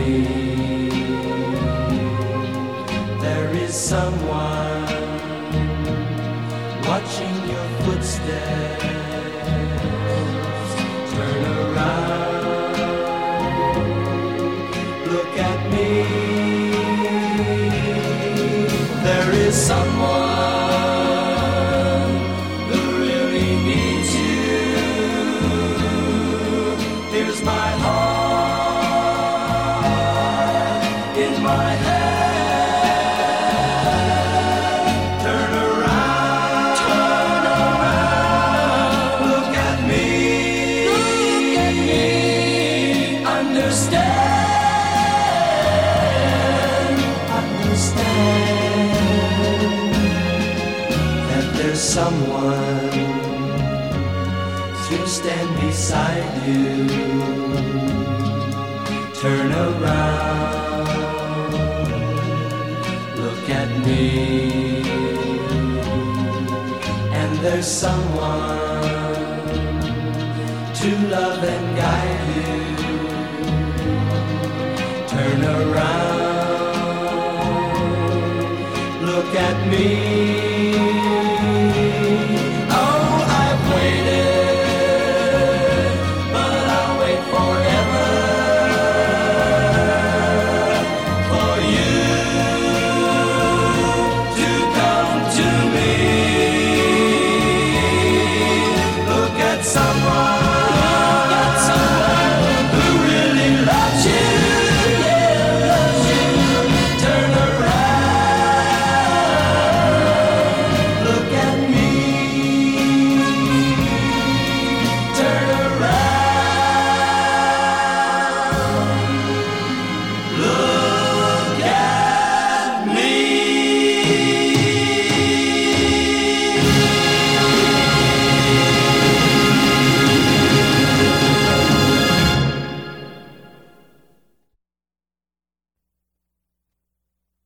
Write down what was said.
There is someone watching your footsteps. Turn around, look at me. There is someone who really needs you. Here's my heart in my hand. Turn around, look at me, understand that there's someone to stand beside you. Turn around, look at me, and there's someone to love and guide you. Turn around, look at me.